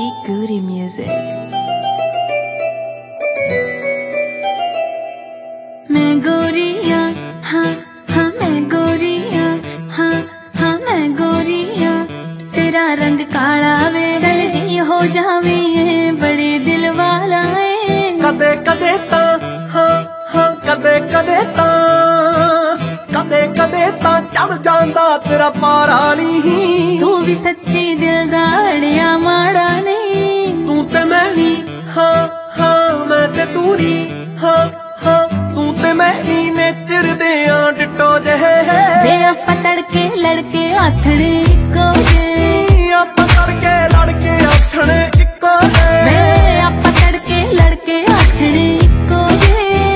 Goody Music। मैं गोरिया हाँ हाँ मैं गोरिया हाँ हाँ मैं गोरिया, तेरा रंग काला वे चल जी हो जावे बड़े दिल वाला है। कदे कदे ता हाँ हाँ कदे कदे ता चढ़ जांदा तेरा पारा नहीं। तू भी सच्ची दिलदार या माड़ा नहीं। तू ते मैं नी हाँ हाँ मैं ते तू नी हाँ हाँ तू ते मैं नी नेचर दे डिटो जहे वे आपां तड़के लड़के आथणे इक्को जे। आपां तड़के लड़के आथणे इक्को जे। वे आपां तड़के लड़के आथणे इक्को जे।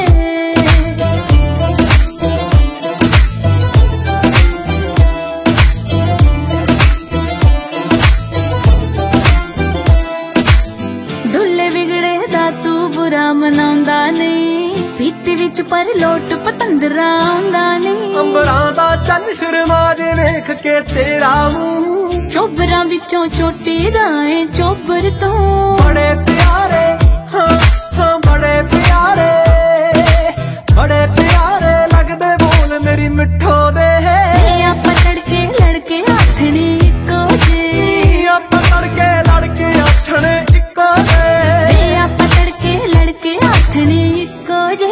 डुल्ले बिगड़े दा तू बुरा मनाउंदा नहीं, पीती विच पर लोट पतंदरा आउंदा नहीं। अंबरां दा चन्न शर्मा जे वेख के तेरा मूंह, चोबरां विचों चोटी दा ऐ चोबर तो। बड़े प्यारे हाँ हाँ बड़े प्यारे लगदे बोल मेरी मिठो दे। आपां तड़के लड़के आथणे इक्को जे। आपां तड़के लड़के आथणे इक्को जे। आपां तड़के लड़के आथणे इक्को जे।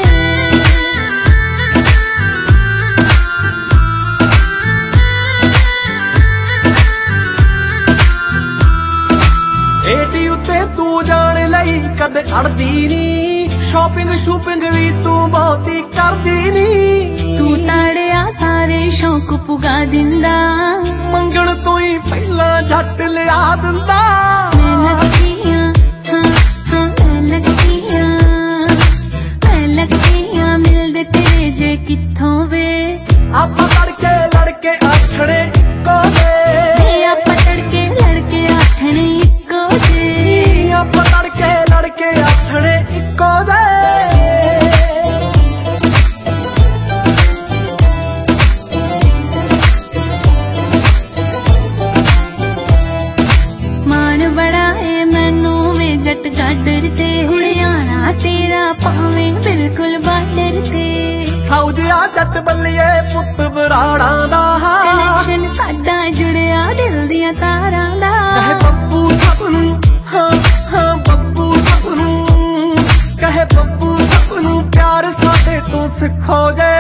एटी उत्ते तू जान लई कदे अड़दी नी, शॉपिंग शूपिंग भी तू बहुती करदी नी। तू ताड़िया सारे शौक पुगा दिंदा, मंगण तो ही पहला झट लिया दिंदा। मैं लगदियां हाँ हाँ मैं लगदियां मिलदे तेरे जे कित्थों वे। आपां तड़के लड़के आथणे इक्को जे। आपां तड़के लड़के आथणे इक्को जे। आपां तड़के लड़के आथणे इक्को जे। मान बड़ा है मैनू वे जट गाडर ते, हुरियाणा तेरा पावे बिल्कुल बाडर ते। सौजिया जट बल्लिए पुत बराड़ा दा, कनैक्शन साडा जुड़िया दिल दियां तारां दा। कहे बब्बू सबनू हाँ हाँ बब्बू सबनू, कहे बब्बू सबनू प्यार साडे तो सिखो जे।